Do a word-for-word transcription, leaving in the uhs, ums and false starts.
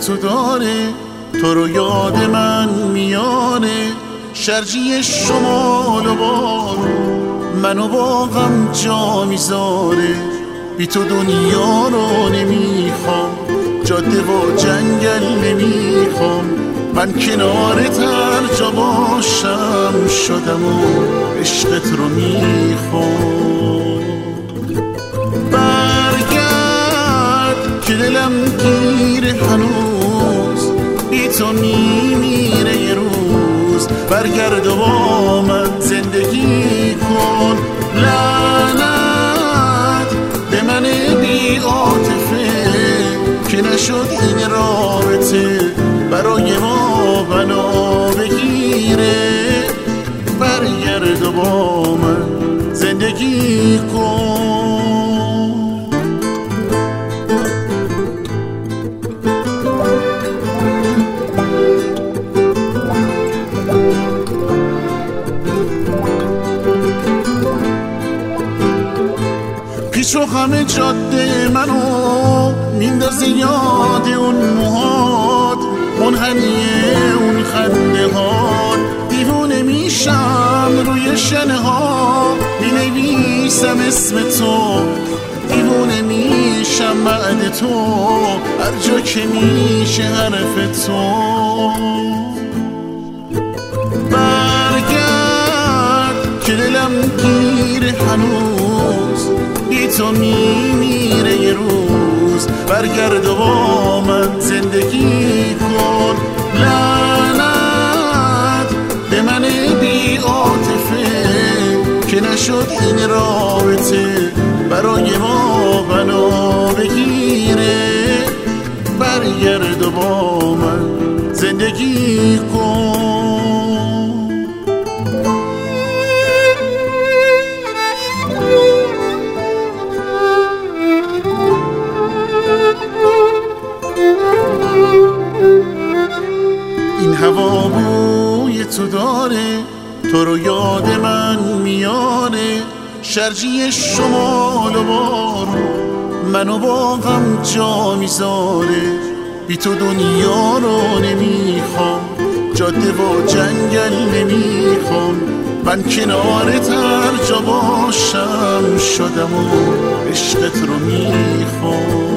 تو داره، تو رو یاد من میاره. شرجی شمال و بارون منو با غم جا میذاره. بی تو دنیا رو نمیخوام، جاده و جنگل نمیخوام. من کنارت هر جا باشم شدم و عشقت رو میخوام. برگرد که دلم گیره هنوز، بی تو میمیره یه روز. برگرد و با من زندگی کن. لعنت به من بی عاطفه که نشد این رابطه برای ما بنا بگیره. برگرد و با من زندگی کن. پیش و خم جاده منو میندازه یاد اون موهات، منحنیه اون خنده ها. دیوونه میشم روی شنه ها، مینویسم اسم تو. دیوونه میشم بعد تو، هر جا که میشه حرف تو. برگرد که دلم گیره هنوز، بی تو میمیره یه روز. برگرد و با من زندگی کن. لعنت به من بی عاطفه که نشد این رابطه برای ما بنا بگیره. برگرد و با من زندگی کن. این هوا بوی تو داره، تو رو یاد من میاره. شرجی شمال و بارون منو با غم جا میذاره. بی تو دنیا رو نمیخوام، جاده و جنگل نمیخوام. من کنارت هر جا باشم شدم و عشقت رو میخوام.